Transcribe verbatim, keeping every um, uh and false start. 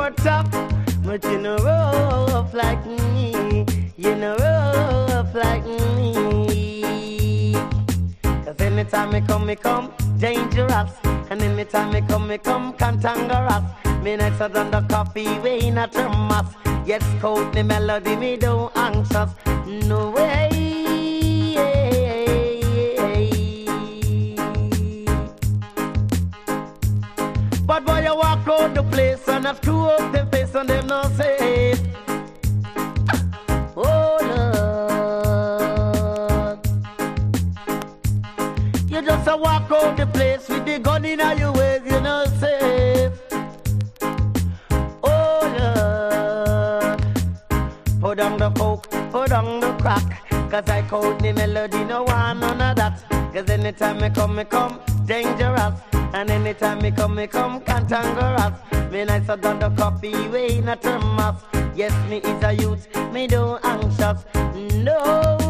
more tough, but you know rough like me. You know rough like me. Cause anytime me come, me come dangerous. And anytime me come, me come cantankerous. Me nicer than the coffee way in a thermos. Yes, quote me melody, me don't anxious. No way. But boy, you walk out the place and I screw up them face and them not safe. Oh Lord, you just a walk out the place with the gun in your waist, you not safe. Oh Lord, put down the coke, put down the crack. Cause I code the melody, no one, none of that. Cause anytime me come, me come dangerous. And anytime me come, me come cantankerous. Me nicer than the coffee way in a thermos. Yes, me is a youth, me don't anxious. No